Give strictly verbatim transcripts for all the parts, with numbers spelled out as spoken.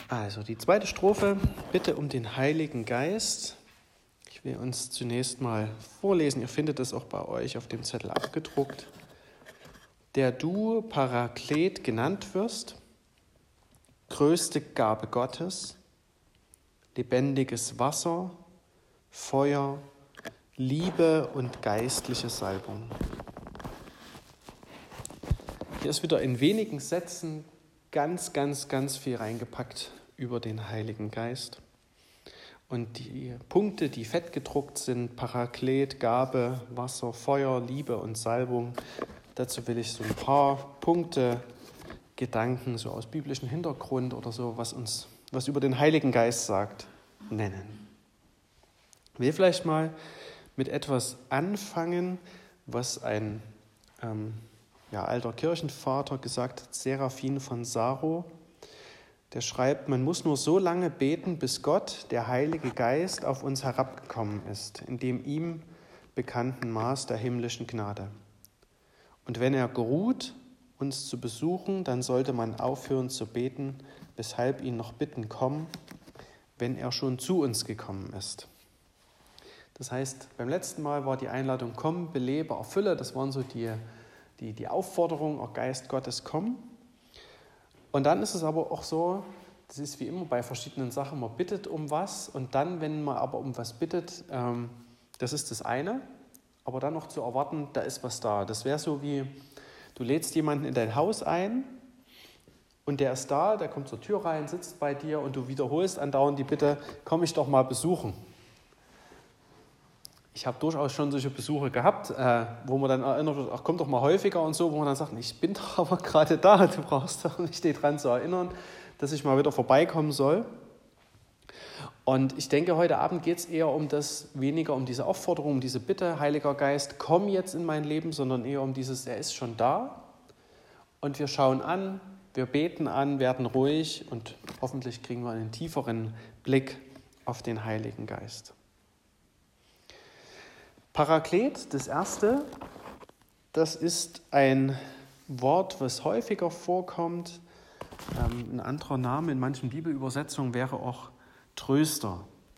Also die zweite Strophe, bitte um den Heiligen Geist. Ich will uns zunächst mal vorlesen, ihr findet es auch bei euch auf dem Zettel abgedruckt. Der du Paraklet genannt wirst, größte Gabe Gottes, lebendiges Wasser, Feuer, Liebe und geistliche Salbung. Hier ist wieder in wenigen Sätzen ganz, ganz, ganz viel reingepackt über den Heiligen Geist. Und die Punkte, die fett gedruckt sind, Paraklet, Gabe, Wasser, Feuer, Liebe und Salbung, dazu will ich so ein paar Punkte, Gedanken so aus biblischem Hintergrund oder so, was uns, was über den Heiligen Geist sagt, nennen. Ich will vielleicht mal mit etwas anfangen, was ein ähm, ja, alter Kirchenvater gesagt hat, Seraphin von Saro. Der schreibt, man muss nur so lange beten, bis Gott, der Heilige Geist, auf uns herabgekommen ist, in dem ihm bekannten Maß der himmlischen Gnade. Und wenn er geruht, uns zu besuchen, dann sollte man aufhören zu beten, weshalb ihn noch Bitten kommen, wenn er schon zu uns gekommen ist. Das heißt, beim letzten Mal war die Einladung, komm, belebe, erfülle, das waren so die, die, die Aufforderungen, oh Geist Gottes, komm. Und dann ist es aber auch so, das ist wie immer bei verschiedenen Sachen, man bittet um was und dann, wenn man aber um was bittet, ähm, das ist das eine, aber dann noch zu erwarten, da ist was da. Das wäre so wie, du lädst jemanden in dein Haus ein und der ist da, der kommt zur Tür rein, sitzt bei dir und du wiederholst andauernd die Bitte, komm ich doch mal besuchen. Ich habe durchaus schon solche Besuche gehabt, äh, wo man dann erinnert wird, ach komm doch mal häufiger und so, wo man dann sagt, ich bin doch aber gerade da, du brauchst doch nicht daran zu erinnern, dass ich mal wieder vorbeikommen soll. Und ich denke, heute Abend geht es eher um das, weniger um diese Aufforderung, um diese Bitte, Heiliger Geist, komm jetzt in mein Leben, sondern eher um dieses, er ist schon da und wir schauen an, wir beten an, werden ruhig und hoffentlich kriegen wir einen tieferen Blick auf den Heiligen Geist. Paraklet, das erste, das ist ein Wort, was häufiger vorkommt. Ähm, ein anderer Name in manchen Bibelübersetzungen wäre auch Tröster.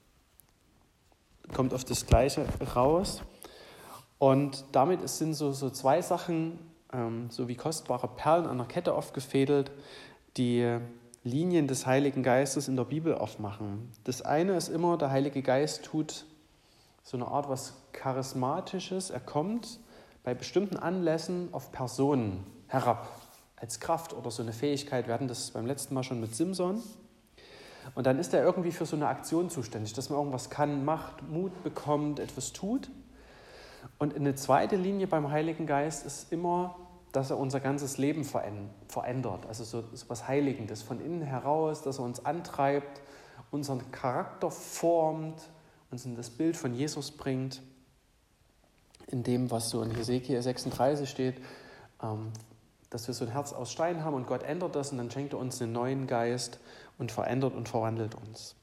Kommt auf das Gleiche raus. Und damit sind so, so zwei Sachen, ähm, so wie kostbare Perlen an der Kette aufgefädelt, die Linien des Heiligen Geistes in der Bibel aufmachen. Das eine ist immer, der Heilige Geist tut so eine Art was Charismatisches. Er kommt bei bestimmten Anlässen auf Personen herab, als Kraft oder so eine Fähigkeit. Wir hatten das beim letzten Mal schon mit Simson. Und dann ist er irgendwie für so eine Aktion zuständig, dass man irgendwas kann, macht, Mut bekommt, etwas tut. Und eine zweite Linie beim Heiligen Geist ist immer, dass er unser ganzes Leben verändert. Also so, so was Heiligendes von innen heraus, dass er uns antreibt, unseren Charakter formt, uns in das Bild von Jesus bringt, in dem, was so in Hesekiel sechsunddreißig steht, dass wir so ein Herz aus Stein haben und Gott ändert das und dann schenkt er uns einen neuen Geist und verändert und verwandelt uns.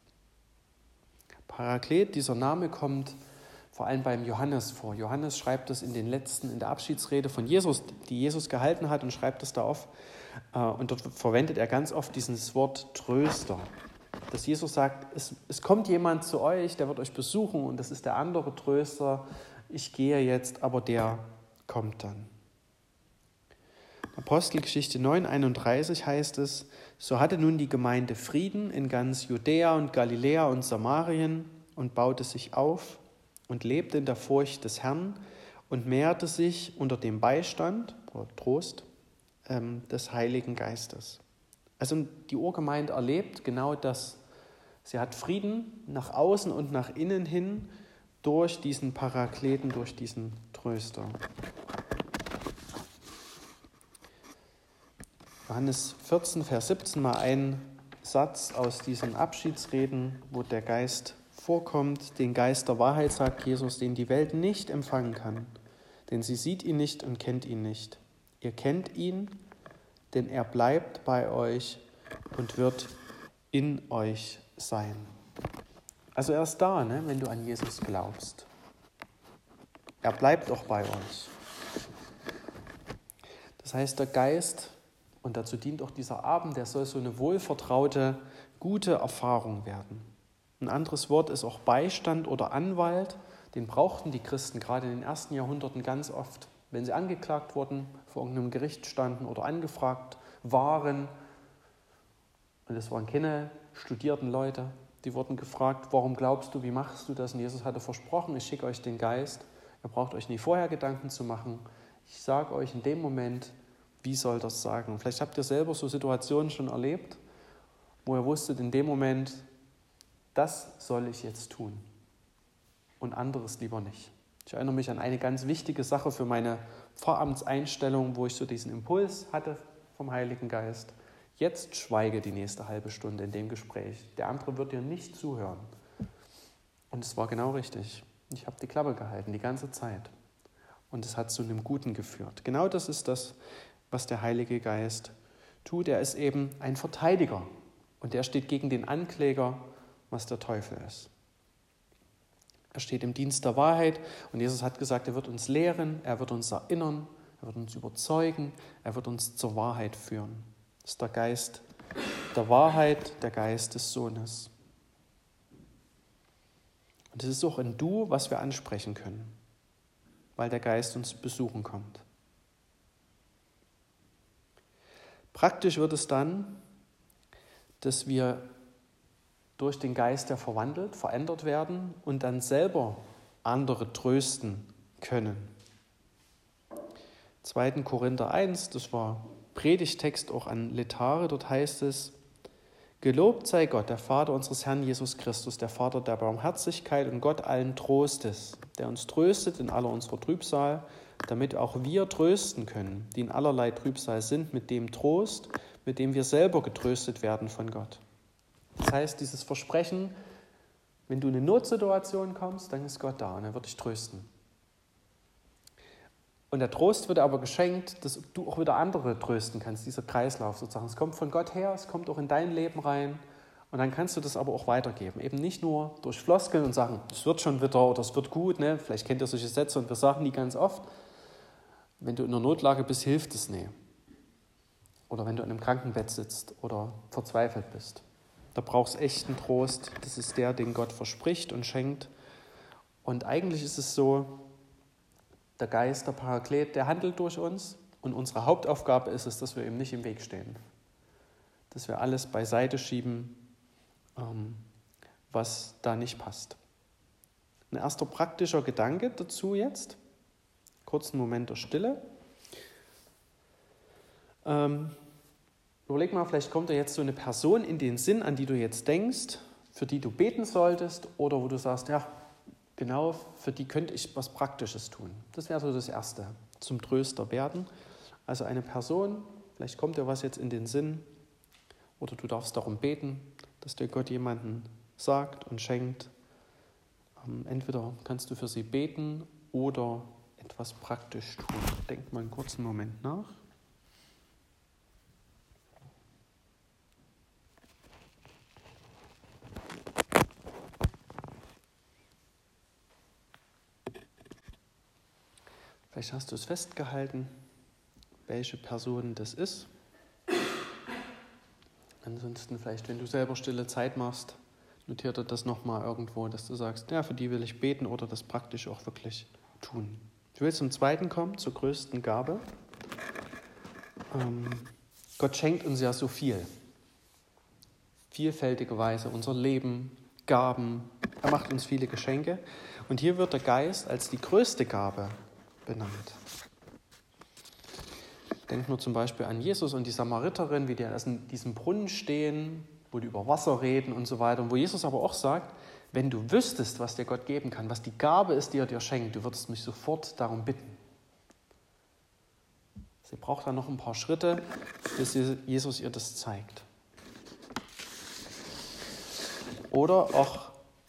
Paraklet, dieser Name kommt vor allem beim Johannes vor. Johannes schreibt das in den letzten, in der Abschiedsrede von Jesus, die Jesus gehalten hat und schreibt das da auf. Und dort verwendet er ganz oft dieses Wort Tröster. Dass Jesus sagt, es, es kommt jemand zu euch, der wird euch besuchen und das ist der andere Tröster. Ich gehe jetzt, aber der kommt dann. Apostelgeschichte neun einunddreißig heißt es, so hatte nun die Gemeinde Frieden in ganz Judäa und Galiläa und Samarien und baute sich auf und lebte in der Furcht des Herrn und mehrte sich unter dem Beistand oder Trost ähm, des Heiligen Geistes. Also die Urgemeinde erlebt genau das. Sie hat Frieden nach außen und nach innen hin durch diesen Parakleten, durch diesen Tröster. Johannes vierzehn, Vers siebzehn, mal ein Satz aus diesen Abschiedsreden, wo der Geist vorkommt. Den Geist der Wahrheit, sagt Jesus, den die Welt nicht empfangen kann, denn sie sieht ihn nicht und kennt ihn nicht. Ihr kennt ihn, denn er bleibt bei euch und wird in euch sein. Also er ist da, ne, wenn du an Jesus glaubst. Er bleibt auch bei euch. Das heißt, der Geist Und dazu dient auch dieser Abend, der soll so eine wohlvertraute, gute Erfahrung werden. Ein anderes Wort ist auch Beistand oder Anwalt. Den brauchten die Christen gerade in den ersten Jahrhunderten ganz oft, wenn sie angeklagt wurden, vor irgendeinem Gericht standen oder angefragt waren. Und es waren keine studierten Leute, die wurden gefragt, warum glaubst du, wie machst du das? Und Jesus hatte versprochen, ich schicke euch den Geist. Ihr braucht euch nie vorher Gedanken zu machen. Ich sage euch in dem Moment, wie soll das sagen. Und vielleicht habt ihr selber so Situationen schon erlebt, wo ihr wusstet, in dem Moment, das soll ich jetzt tun und anderes lieber nicht. Ich erinnere mich an eine ganz wichtige Sache für meine Pfarramtseinstellung, wo ich so diesen Impuls hatte vom Heiligen Geist. Jetzt schweige die nächste halbe Stunde in dem Gespräch. Der andere wird dir nicht zuhören. Und es war genau richtig. Ich habe die Klappe gehalten, die ganze Zeit. Und es hat zu einem Guten geführt. Genau das ist das, was der Heilige Geist tut. Er ist eben ein Verteidiger. Und der steht gegen den Ankläger, was der Teufel ist. Er steht im Dienst der Wahrheit. Und Jesus hat gesagt, er wird uns lehren, er wird uns erinnern, er wird uns überzeugen, er wird uns zur Wahrheit führen. Das ist der Geist der Wahrheit, der Geist des Sohnes. Und es ist auch ein Du, was wir ansprechen können, weil der Geist uns besuchen kommt. Praktisch wird es dann, dass wir durch den Geist ja verwandelt, verändert werden und dann selber andere trösten können. zweiter Korinther eins, das war Predigtext auch an Letare, dort heißt es: Gelobt sei Gott, der Vater unseres Herrn Jesus Christus, der Vater der Barmherzigkeit und Gott allen Trostes, der uns tröstet in aller unserer Trübsal, damit auch wir trösten können, die in allerlei Trübsal sind, mit dem Trost, mit dem wir selber getröstet werden von Gott. Das heißt, dieses Versprechen, wenn du in eine Notsituation kommst, dann ist Gott da und er wird dich trösten. Und der Trost wird aber geschenkt, dass du auch wieder andere trösten kannst, dieser Kreislauf sozusagen. Es kommt von Gott her, es kommt auch in dein Leben rein und dann kannst du das aber auch weitergeben. Eben nicht nur durch Floskeln und sagen, es wird schon wieder oder es wird gut. Ne? Vielleicht kennt ihr solche Sätze und wir sagen die ganz oft. Wenn du in einer Notlage bist, hilft es nicht. Oder wenn du in einem Krankenbett sitzt oder verzweifelt bist. Da brauchst du echten Trost. Das ist der, den Gott verspricht und schenkt. Und eigentlich ist es so, der Geist, der Paraklet, der handelt durch uns und unsere Hauptaufgabe ist es, dass wir ihm nicht im Weg stehen. Dass wir alles beiseite schieben, was da nicht passt. Ein erster praktischer Gedanke dazu jetzt, kurzen Moment der Stille. Ähm, überleg mal, vielleicht kommt dir jetzt so eine Person in den Sinn, an die du jetzt denkst, für die du beten solltest oder wo du sagst, ja, genau, für die könnte ich was Praktisches tun. Das wäre so das Erste, zum Tröster werden. Also eine Person, vielleicht kommt dir was jetzt in den Sinn oder du darfst darum beten, dass dir Gott jemanden sagt und schenkt. Entweder kannst du für sie beten oder etwas praktisch tun. Denk mal einen kurzen Moment nach. Vielleicht hast du es festgehalten, welche Person das ist. Ansonsten vielleicht, wenn du selber stille Zeit machst, notiert dir das nochmal irgendwo, dass du sagst, ja, für die will ich beten oder das praktisch auch wirklich tun. Ich will zum Zweiten kommen, zur größten Gabe. Ähm, Gott schenkt uns ja so viel. Vielfältige Weise, unser Leben, Gaben. Er macht uns viele Geschenke. Und hier wird der Geist als die größte Gabe benannt. Denkt nur zum Beispiel an Jesus und die Samariterin, wie die an diesem Brunnen stehen, wo die über Wasser reden und so weiter. Und wo Jesus aber auch sagt, wenn du wüsstest, was dir Gott geben kann, was die Gabe ist, die er dir schenkt, du würdest mich sofort darum bitten. Sie braucht dann noch ein paar Schritte, bis Jesus ihr das zeigt. Oder auch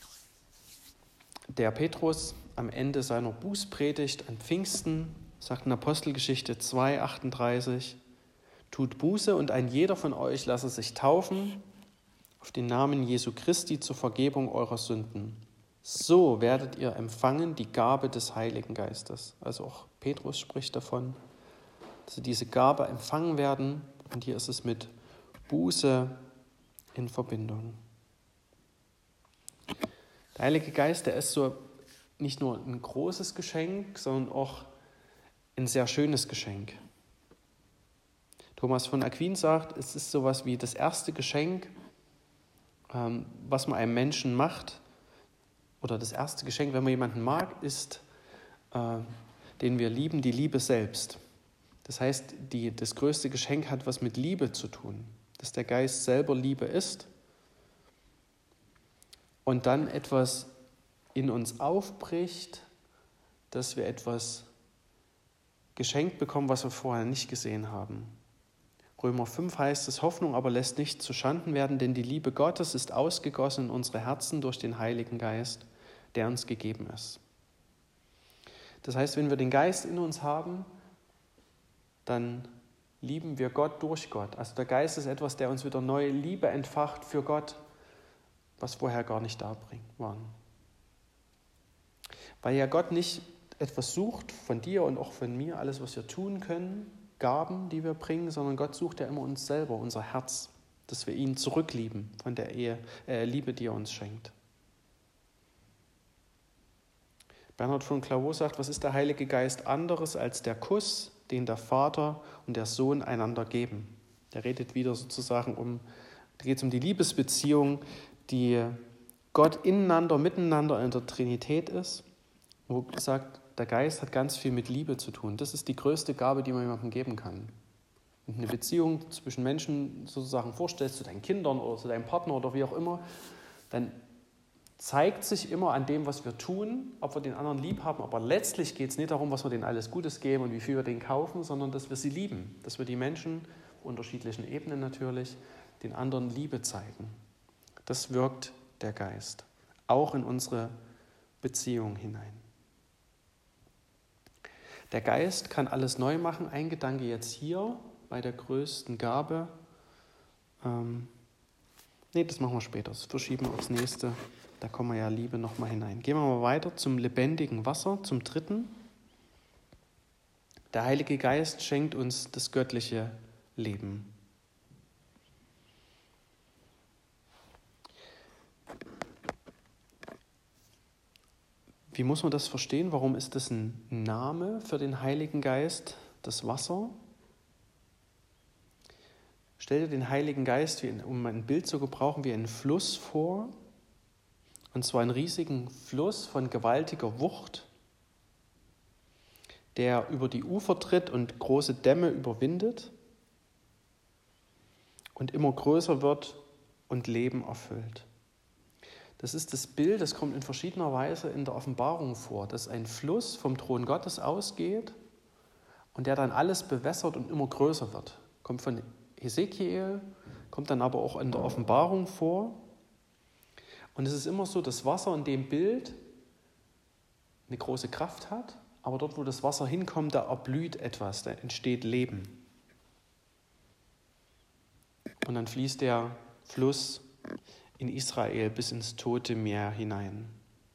der Petrus am Ende seiner Bußpredigt an Pfingsten, sagt in Apostelgeschichte zwei, achtunddreißig, tut Buße und ein jeder von euch lasse sich taufen auf den Namen Jesu Christi zur Vergebung eurer Sünden. So werdet ihr empfangen die Gabe des Heiligen Geistes. Also auch Petrus spricht davon, dass sie diese Gabe empfangen werden Und hier ist es mit Buße in Verbindung. Der Heilige Geist, der ist so nicht nur ein großes Geschenk, sondern auch ein sehr schönes Geschenk. Thomas von Aquin sagt, es ist sowas wie das erste Geschenk, ähm, was man einem Menschen macht, oder das erste Geschenk, wenn man jemanden mag, ist, äh, den wir lieben, die Liebe selbst. Das heißt, die, das größte Geschenk hat was mit Liebe zu tun, dass der Geist selber Liebe ist und dann etwas in uns aufbricht, dass wir etwas geschenkt bekommen, was wir vorher nicht gesehen haben. Römer fünf heißt es, Hoffnung aber lässt nicht zu Schanden werden, denn die Liebe Gottes ist ausgegossen in unsere Herzen durch den Heiligen Geist, der uns gegeben ist. Das heißt, wenn wir den Geist in uns haben, dann lieben wir Gott durch Gott. Also der Geist ist etwas, der uns wieder neue Liebe entfacht für Gott, was vorher gar nicht da war. Weil ja Gott nicht etwas sucht von dir und auch von mir, alles, was wir tun können, Gaben, die wir bringen, sondern Gott sucht ja immer uns selber, unser Herz, dass wir ihn zurücklieben von der Ehe, äh, Liebe, die er uns schenkt. Bernhard von Clairvaux sagt, was ist der Heilige Geist anderes als der Kuss, den der Vater und der Sohn einander geben? Der redet wieder sozusagen um, da geht es um die Liebesbeziehung, die Gott ineinander, miteinander in der Trinität ist, wo sagt, der Geist hat ganz viel mit Liebe zu tun. Das ist die größte Gabe, die man jemandem geben kann. Wenn du eine Beziehung zwischen Menschen sozusagen vorstellst, zu deinen Kindern oder zu deinem Partner oder wie auch immer, dann zeigt sich immer an dem, was wir tun, ob wir den anderen lieb haben. Aber letztlich geht es nicht darum, was wir denen alles Gutes geben und wie viel wir denen kaufen, sondern dass wir sie lieben. Dass wir die Menschen, auf unterschiedlichen Ebenen natürlich, den anderen Liebe zeigen. Das wirkt der Geist, auch in unsere Beziehung hinein. Der Geist kann alles neu machen. Ein Gedanke jetzt hier bei der größten Gabe. Ähm, nee, das machen wir später. Das verschieben wir aufs nächste. Da kommen wir ja Liebe nochmal hinein. Gehen wir mal weiter zum lebendigen Wasser, zum dritten. Der Heilige Geist schenkt uns das göttliche Leben. Wie muss man das verstehen? Warum ist das ein Name für den Heiligen Geist, das Wasser? Stell dir den Heiligen Geist, um ein Bild zu gebrauchen, wie einen Fluss vor. Und zwar einen riesigen Fluss von gewaltiger Wucht, der über die Ufer tritt und große Dämme überwindet und immer größer wird und Leben erfüllt. Das ist das Bild, das kommt in verschiedener Weise in der Offenbarung vor, dass ein Fluss vom Thron Gottes ausgeht und der dann alles bewässert und immer größer wird. Kommt von Hesekiel, kommt dann aber auch in der Offenbarung vor. Und es ist immer so, dass Wasser in dem Bild eine große Kraft hat, aber dort, wo das Wasser hinkommt, da erblüht etwas, da entsteht Leben. Und dann fließt der Fluss in Israel bis ins Tote Meer hinein.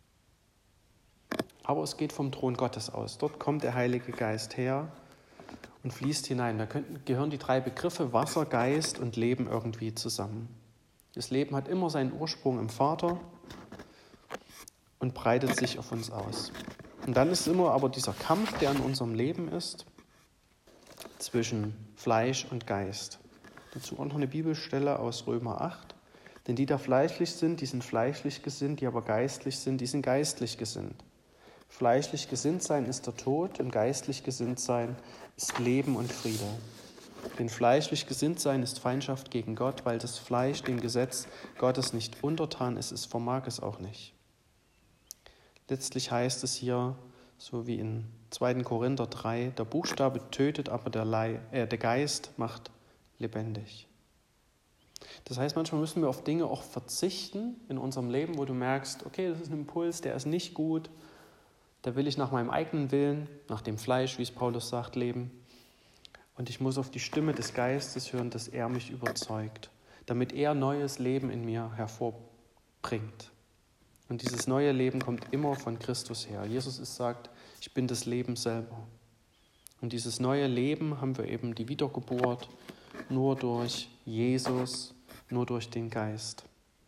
Aber es geht vom Thron Gottes aus. Dort kommt der Heilige Geist her und fließt hinein. Da gehören die drei Begriffe Wasser, Geist und Leben irgendwie zusammen. Das Leben hat immer seinen Ursprung im Vater und breitet sich auf uns aus. Und dann ist immer aber dieser Kampf, der in unserem Leben ist, zwischen Fleisch und Geist. Dazu auch noch eine Bibelstelle aus Römer acht. Denn die da fleischlich sind, die sind fleischlich gesinnt, die aber geistlich sind, die sind geistlich gesinnt. Fleischlich gesinnt sein ist der Tod und geistlich gesinnt sein ist Leben und Friede. Denn fleischlich gesinnt sein ist Feindschaft gegen Gott, weil das Fleisch dem Gesetz Gottes nicht untertan ist, es vermag es auch nicht. Letztlich heißt es hier, so wie in zweiten Korinther drei, der Buchstabe tötet, aber der, Leib, äh, der Geist macht lebendig. Das heißt, manchmal müssen wir auf Dinge auch verzichten in unserem Leben, wo du merkst, okay, das ist ein Impuls, der ist nicht gut, da will ich nach meinem eigenen Willen, nach dem Fleisch, wie es Paulus sagt, leben. Und ich muss auf die Stimme des Geistes hören, dass er mich überzeugt, damit er neues Leben in mir hervorbringt. Und dieses neue Leben kommt immer von Christus her. Jesus ist, sagt, ich bin das Leben selber. Und dieses neue Leben haben wir eben die Wiedergeburt nur durch Jesus, nur durch den Geist.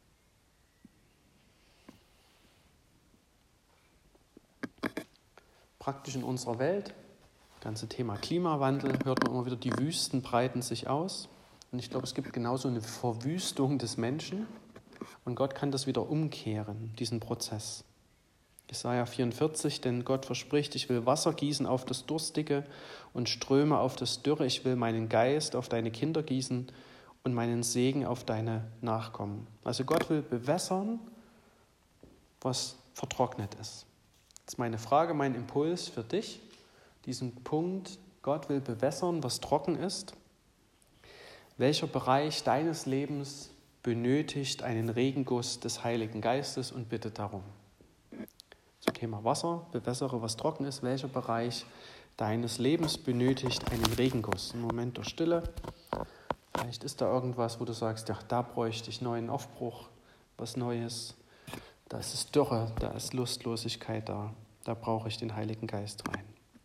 Praktisch in unserer Welt, das ganze Thema Klimawandel, hört man immer wieder, die Wüsten breiten sich aus. Und ich glaube, es gibt genauso eine Verwüstung des Menschen. Und Gott kann das wieder umkehren, diesen Prozess. Jesaja vierundvierzig, denn Gott verspricht, ich will Wasser gießen auf das Durstige und Ströme auf das Dürre. Ich will meinen Geist auf deine Kinder gießen und meinen Segen auf deine Nachkommen. Also Gott will bewässern, was vertrocknet ist. Jetzt meine Frage, mein Impuls für dich, diesen Punkt, Gott will bewässern, was trocken ist. Welcher Bereich deines Lebens benötigt einen Regenguss des Heiligen Geistes und bittet darum? Zum Thema Wasser, bewässere, was trocken ist. Welcher Bereich deines Lebens benötigt einen Regenguss? Ein Moment der Stille. Vielleicht ist da irgendwas, wo du sagst, ja, da bräuchte ich neuen Aufbruch, was Neues. Da ist es Dürre, da ist Lustlosigkeit da. Da brauche ich den Heiligen Geist rein.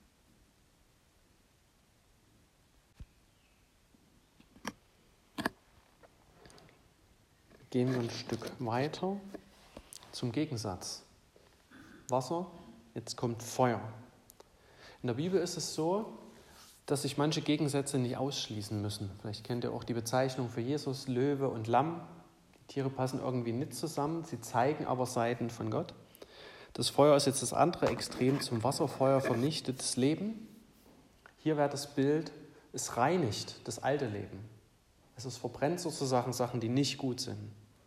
Gehen wir ein Stück weiter zum Gegensatz. Wasser, jetzt kommt Feuer. In der Bibel ist es so, dass sich manche Gegensätze nicht ausschließen müssen. Vielleicht kennt ihr auch die Bezeichnung für Jesus, Löwe und Lamm. Die Tiere passen irgendwie nicht zusammen, sie zeigen aber Seiten von Gott. Das Feuer ist jetzt das andere Extrem zum Wasserfeuer, vernichtet das Leben. Hier wäre das Bild, es reinigt das alte Leben. Also es verbrennt sozusagen Sachen, die nicht gut sind.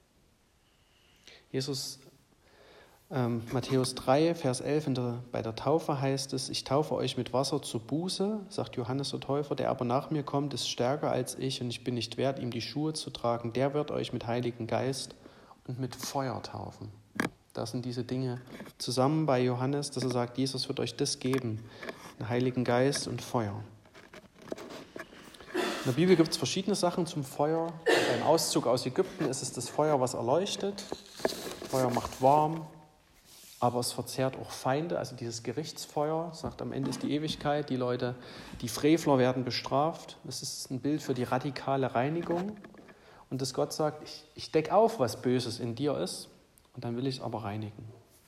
Jesus, ähm, Matthäus drei, Vers elf, in der, bei der Taufe heißt es, ich taufe euch mit Wasser zur Buße, sagt Johannes der Täufer, der aber nach mir kommt, ist stärker als ich und ich bin nicht wert, ihm die Schuhe zu tragen. Der wird euch mit Heiligen Geist und mit Feuer taufen. Da sind diese Dinge zusammen bei Johannes, dass er sagt, Jesus wird euch das geben, den Heiligen Geist und Feuer. In der Bibel gibt es verschiedene Sachen zum Feuer. Beim Auszug aus Ägypten ist es das Feuer, was erleuchtet. Feuer macht warm, aber es verzehrt auch Feinde. Also dieses Gerichtsfeuer sagt, am Ende ist die Ewigkeit. Die Leute, die Frevler werden bestraft. Es ist ein Bild für die radikale Reinigung. Und dass Gott sagt, ich, ich decke auf, was Böses in dir ist. Und dann will ich es aber reinigen.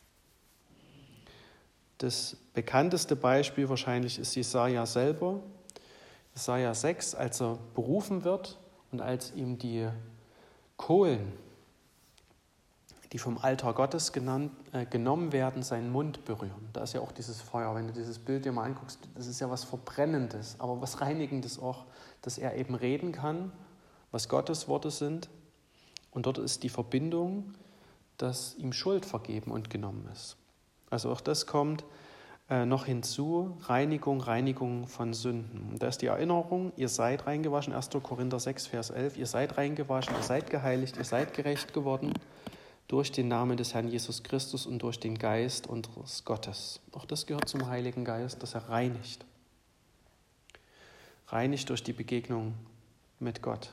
Das bekannteste Beispiel wahrscheinlich ist Jesaja selber. Jesaja sechs, als er berufen wird und als ihm die Kohlen, die vom Altar Gottes genannt, äh, genommen werden, seinen Mund berühren. Da ist ja auch dieses Feuer. Wenn du dieses Bild dir mal anguckst, das ist ja was Verbrennendes, aber was Reinigendes auch, dass er eben reden kann, was Gottes Worte sind. Und dort ist die Verbindung, dass ihm Schuld vergeben und genommen ist. Also auch das kommt äh, noch hinzu, Reinigung, Reinigung von Sünden. Und da ist die Erinnerung, ihr seid reingewaschen, erster Korinther sechs, Vers elf, ihr seid reingewaschen, ihr seid geheiligt, ihr seid gerecht geworden durch den Namen des Herrn Jesus Christus und durch den Geist unseres Gottes. Auch das gehört zum Heiligen Geist, dass er reinigt. Reinigt durch die Begegnung mit Gott.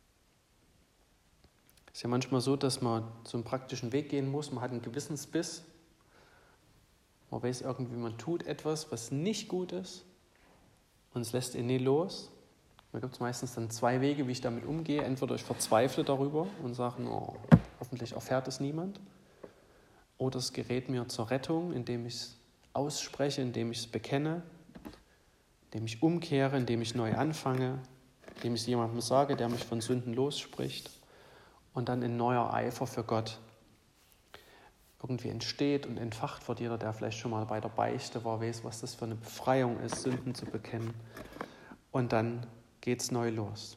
Es ist ja manchmal so, dass man so einen praktischen Weg gehen muss. Man hat einen Gewissensbiss. Man weiß irgendwie, man tut etwas, was nicht gut ist. Und es lässt ihn nie los. Da gibt es meistens dann zwei Wege, wie ich damit umgehe. Entweder ich verzweifle darüber und sage, oh, hoffentlich erfährt es niemand. Oder es gerät mir zur Rettung, indem ich es ausspreche, indem ich es bekenne, indem ich umkehre, indem ich neu anfange, indem ich es jemandem sage, der mich von Sünden losspricht. Und dann in neuer Eifer für Gott irgendwie entsteht und entfacht wird. Jeder, der vielleicht schon mal bei der Beichte war, weiß, was das für eine Befreiung ist, Sünden zu bekennen. Und dann geht's neu los.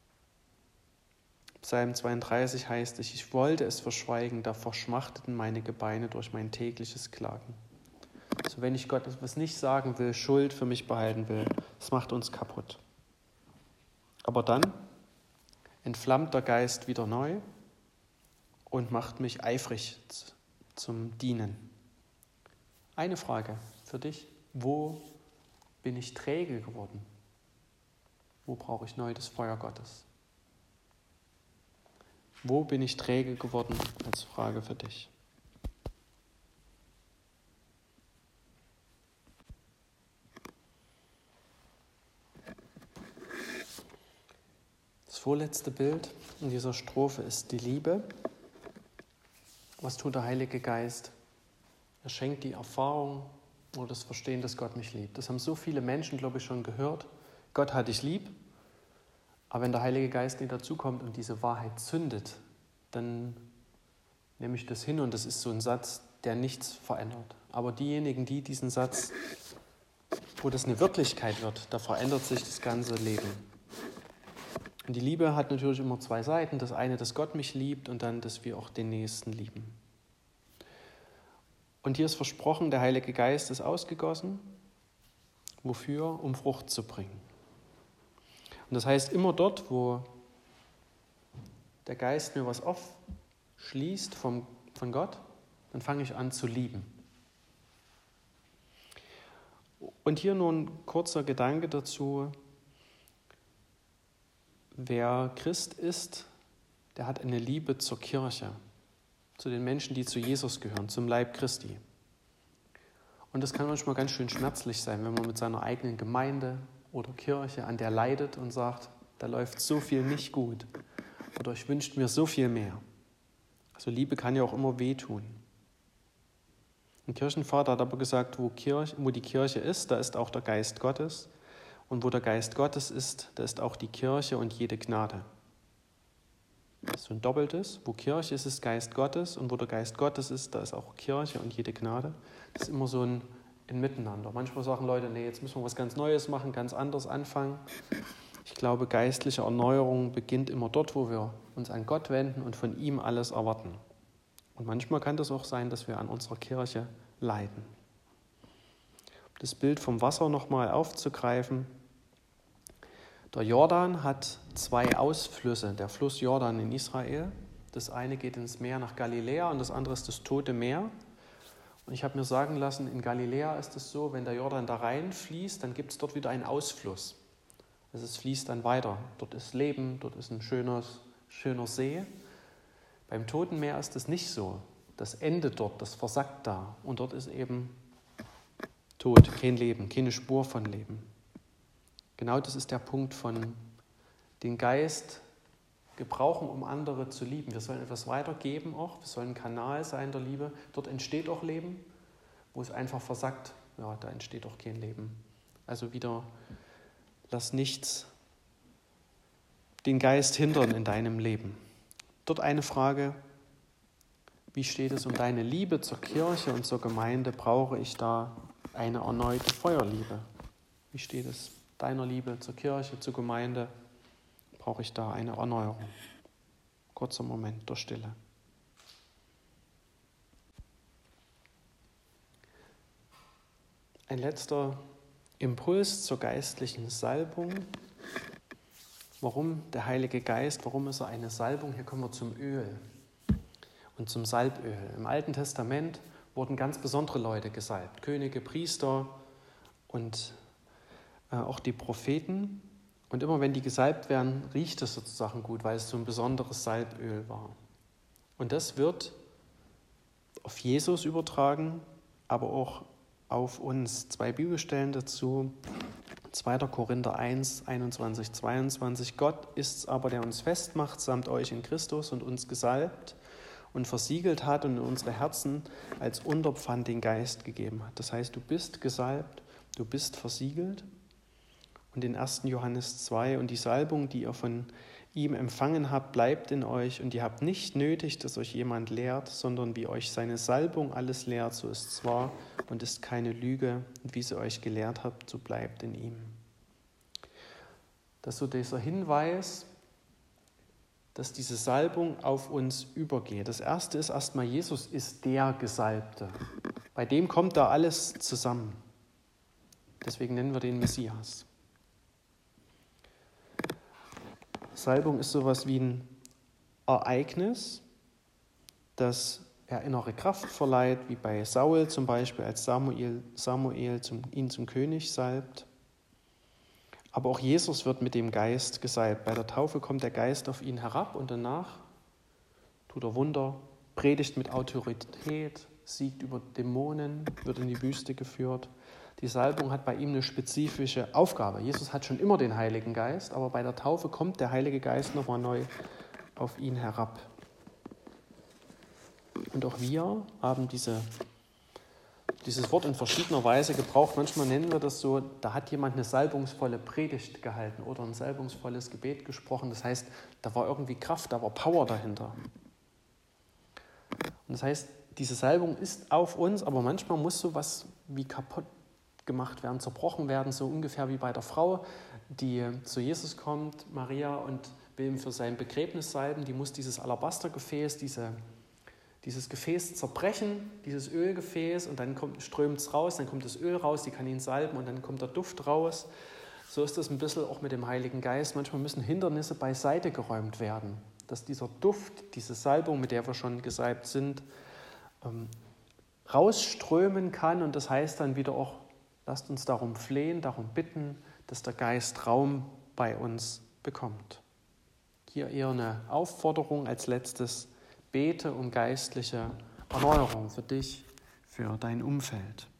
Psalm zweiunddreißig heißt es, ich wollte es verschweigen, da verschmachteten meine Gebeine durch mein tägliches Klagen. Also wenn ich Gott etwas nicht sagen will, Schuld für mich behalten will, das macht uns kaputt. Aber dann entflammt der Geist wieder neu und macht mich eifrig zum Dienen. Eine Frage für dich, wo bin ich träge geworden? Wo brauche ich neu das Feuer Gottes? Wo bin ich träge geworden als Frage für dich? vorletzte Bild in dieser Strophe ist die Liebe. Was tut der Heilige Geist? Er schenkt die Erfahrung oder das Verstehen, dass Gott mich liebt. Das haben so viele Menschen, glaube ich, schon gehört. Gott hat dich lieb. Aber wenn der Heilige Geist nicht dazukommt und diese Wahrheit zündet, dann nehme ich das hin und das ist so ein Satz, der nichts verändert. Aber diejenigen, die diesen Satz, wo das eine Wirklichkeit wird, da verändert sich das ganze Leben. Und die Liebe hat natürlich immer zwei Seiten. Das eine, dass Gott mich liebt und dann, dass wir auch den Nächsten lieben. Und hier ist versprochen, der Heilige Geist ist ausgegossen. Wofür? Um Frucht zu bringen. Und das heißt, immer dort, wo der Geist mir was aufschließt vom, von Gott, dann fange ich an zu lieben. Und hier nur ein kurzer Gedanke dazu. Wer Christ ist, der hat eine Liebe zur Kirche, zu den Menschen, die zu Jesus gehören, zum Leib Christi. Und das kann manchmal ganz schön schmerzlich sein, wenn man mit seiner eigenen Gemeinde oder Kirche an der leidet und sagt, da läuft so viel nicht gut oder ich wünsche mir so viel mehr. Also Liebe kann ja auch immer wehtun. Ein Kirchenvater hat aber gesagt, wo, Kirche, wo die Kirche ist, da ist auch der Geist Gottes. Und wo der Geist Gottes ist, da ist auch die Kirche und jede Gnade. Das ist so ein Doppeltes. Wo Kirche ist, ist Geist Gottes. Und wo der Geist Gottes ist, da ist auch Kirche und jede Gnade. Das ist immer so ein, ein Miteinander. Manchmal sagen Leute, nee, jetzt müssen wir was ganz Neues machen, ganz anders anfangen. Ich glaube, geistliche Erneuerung beginnt immer dort, wo wir uns an Gott wenden und von ihm alles erwarten. Und manchmal kann das auch sein, dass wir an unserer Kirche leiden. Das Bild vom Wasser nochmal aufzugreifen. Der Jordan hat zwei Ausflüsse, der Fluss Jordan in Israel. Das eine geht ins Meer nach Galiläa und das andere ist das Tote Meer. Und ich habe mir sagen lassen, in Galiläa ist es so, wenn der Jordan da reinfließt, dann gibt es dort wieder einen Ausfluss. Also es fließt dann weiter. Dort ist Leben, dort ist ein schönes, schöner See. Beim Toten Meer ist es nicht so. Das endet dort, das versackt da. Und dort ist eben Tod, kein Leben, keine Spur von Leben. Genau das ist der Punkt von den Geist gebrauchen, um andere zu lieben. Wir sollen etwas weitergeben auch, wir sollen ein Kanal sein der Liebe. Dort entsteht auch Leben, wo es einfach versackt, ja, da entsteht auch kein Leben. Also wieder, lass nichts den Geist hindern in deinem Leben. Dort eine Frage, wie steht es um deine Liebe zur Kirche und zur Gemeinde? Brauche ich da eine erneute Feuerliebe? Wie steht es deiner Liebe zur Kirche, zur Gemeinde? Brauche ich da eine Erneuerung? Kurzer Moment der Stille. Ein letzter Impuls zur geistlichen Salbung. Warum der Heilige Geist? Warum ist er eine Salbung? Hier kommen wir zum Öl und zum Salböl. Im Alten Testament wurden ganz besondere Leute gesalbt. Könige, Priester und äh, auch die Propheten. Und immer wenn die gesalbt werden, riecht es sozusagen gut, weil es so ein besonderes Salböl war. Und das wird auf Jesus übertragen, aber auch auf uns. Zwei Bibelstellen dazu. zweiter Korinther eins, einundzwanzig, zweiundzwanzig. Gott ist's aber, der uns festmacht, samt euch in Christus und uns gesalbt und versiegelt hat und in unsere Herzen als Unterpfand den Geist gegeben hat. Das heißt, du bist gesalbt, du bist versiegelt. Und in erster Johannes zwei, und die Salbung, die ihr von ihm empfangen habt, bleibt in euch, und ihr habt nicht nötig, dass euch jemand lehrt, sondern wie euch seine Salbung alles lehrt, so ist es wahr und ist keine Lüge, und wie sie euch gelehrt habt, so bleibt in ihm. Das ist so dieser Hinweis, dass diese Salbung auf uns übergeht. Das erste ist erstmal, Jesus ist der Gesalbte. Bei dem kommt da alles zusammen. Deswegen nennen wir den Messias. Salbung ist sowas wie ein Ereignis, das er innere Kraft verleiht, wie bei Saul zum Beispiel, als Samuel, Samuel zum, ihn zum König salbt. Aber auch Jesus wird mit dem Geist gesalbt. Bei der Taufe kommt der Geist auf ihn herab und danach tut er Wunder, predigt mit Autorität, siegt über Dämonen, wird in die Wüste geführt. Die Salbung hat bei ihm eine spezifische Aufgabe. Jesus hat schon immer den Heiligen Geist, aber bei der Taufe kommt der Heilige Geist nochmal neu auf ihn herab. Und auch wir haben diese, dieses Wort in verschiedener Weise gebraucht. Manchmal nennen wir das so, da hat jemand eine salbungsvolle Predigt gehalten oder ein salbungsvolles Gebet gesprochen. Das heißt, da war irgendwie Kraft, da war Power dahinter. Und das heißt, diese Salbung ist auf uns, aber manchmal muss sowas wie kaputt gemacht werden, zerbrochen werden, so ungefähr wie bei der Frau, die zu Jesus kommt, Maria, und will ihm für sein Begräbnis salben. Die muss dieses Alabastergefäß, diese, dieses Gefäß zerbrechen, dieses Ölgefäß, und dann strömt es raus, dann kommt das Öl raus, die kann ihn salben und dann kommt der Duft raus. So ist das ein bisschen auch mit dem Heiligen Geist. Manchmal müssen Hindernisse beiseite geräumt werden, dass dieser Duft, diese Salbung, mit der wir schon gesalbt sind, ähm, rausströmen kann. Und das heißt dann wieder auch, lasst uns darum flehen, darum bitten, dass der Geist Raum bei uns bekommt. Hier eher eine Aufforderung als letztes: Bete um geistliche Erneuerung für dich, für dein Umfeld.